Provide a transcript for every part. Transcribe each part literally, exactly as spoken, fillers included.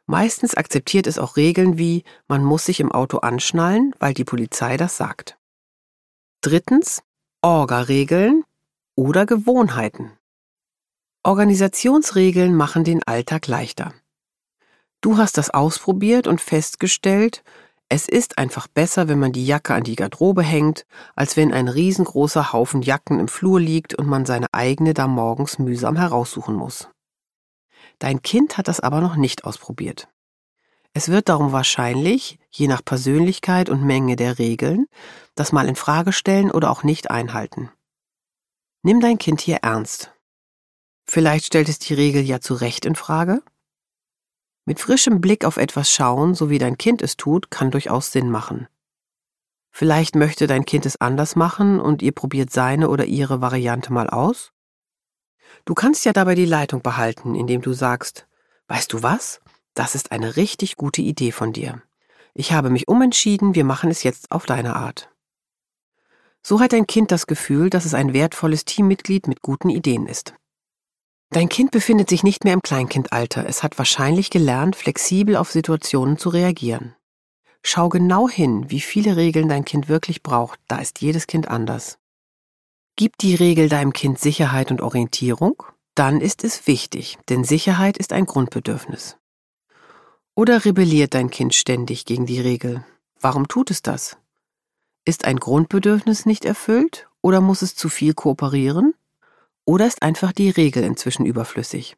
Meistens akzeptiert es auch Regeln wie, man muss sich im Auto anschnallen, weil die Polizei das sagt. Drittens, Orga-Regeln oder Gewohnheiten. Organisationsregeln machen den Alltag leichter. Du hast das ausprobiert und festgestellt, es ist einfach besser, wenn man die Jacke an die Garderobe hängt, als wenn ein riesengroßer Haufen Jacken im Flur liegt und man seine eigene da morgens mühsam heraussuchen muss. Dein Kind hat das aber noch nicht ausprobiert. Es wird darum wahrscheinlich, je nach Persönlichkeit und Menge der Regeln, das mal in Frage stellen oder auch nicht einhalten. Nimm dein Kind hier ernst. Vielleicht stellt es die Regel ja zu Recht in Frage? Mit frischem Blick auf etwas schauen, so wie dein Kind es tut, kann durchaus Sinn machen. Vielleicht möchte dein Kind es anders machen und ihr probiert seine oder ihre Variante mal aus? Du kannst ja dabei die Leitung behalten, indem du sagst, weißt du was? Das ist eine richtig gute Idee von dir. Ich habe mich umentschieden, wir machen es jetzt auf deine Art. So hat dein Kind das Gefühl, dass es ein wertvolles Teammitglied mit guten Ideen ist. Dein Kind befindet sich nicht mehr im Kleinkindalter. Es hat wahrscheinlich gelernt, flexibel auf Situationen zu reagieren. Schau genau hin, wie viele Regeln dein Kind wirklich braucht. Da ist jedes Kind anders. Gibt die Regel deinem Kind Sicherheit und Orientierung? Dann ist es wichtig, denn Sicherheit ist ein Grundbedürfnis. Oder rebelliert dein Kind ständig gegen die Regel? Warum tut es das? Ist ein Grundbedürfnis nicht erfüllt oder muss es zu viel kooperieren? Oder ist einfach die Regel inzwischen überflüssig?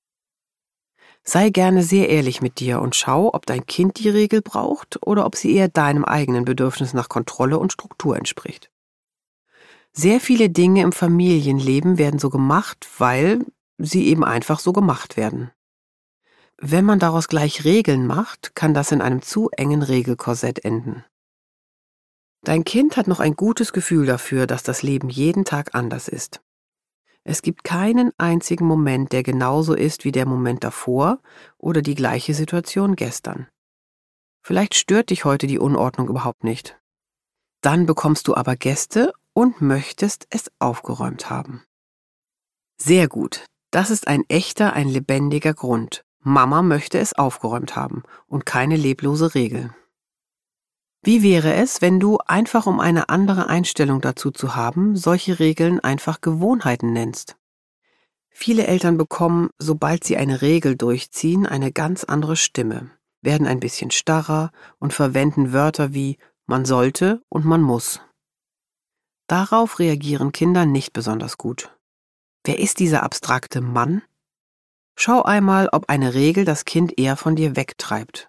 Sei gerne sehr ehrlich mit dir und schau, ob dein Kind die Regel braucht oder ob sie eher deinem eigenen Bedürfnis nach Kontrolle und Struktur entspricht. Sehr viele Dinge im Familienleben werden so gemacht, weil sie eben einfach so gemacht werden. Wenn man daraus gleich Regeln macht, kann das in einem zu engen Regelkorsett enden. Dein Kind hat noch ein gutes Gefühl dafür, dass das Leben jeden Tag anders ist. Es gibt keinen einzigen Moment, der genauso ist wie der Moment davor oder die gleiche Situation gestern. Vielleicht stört dich heute die Unordnung überhaupt nicht. Dann bekommst du aber Gäste und möchtest es aufgeräumt haben. Sehr gut, das ist ein echter, ein lebendiger Grund. Mama möchte es aufgeräumt haben und keine leblose Regel. Wie wäre es, wenn du, einfach um eine andere Einstellung dazu zu haben, solche Regeln einfach Gewohnheiten nennst? Viele Eltern bekommen, sobald sie eine Regel durchziehen, eine ganz andere Stimme, werden ein bisschen starrer und verwenden Wörter wie man sollte und man muss. Darauf reagieren Kinder nicht besonders gut. Wer ist dieser abstrakte Mann? Schau einmal, ob eine Regel das Kind eher von dir wegtreibt.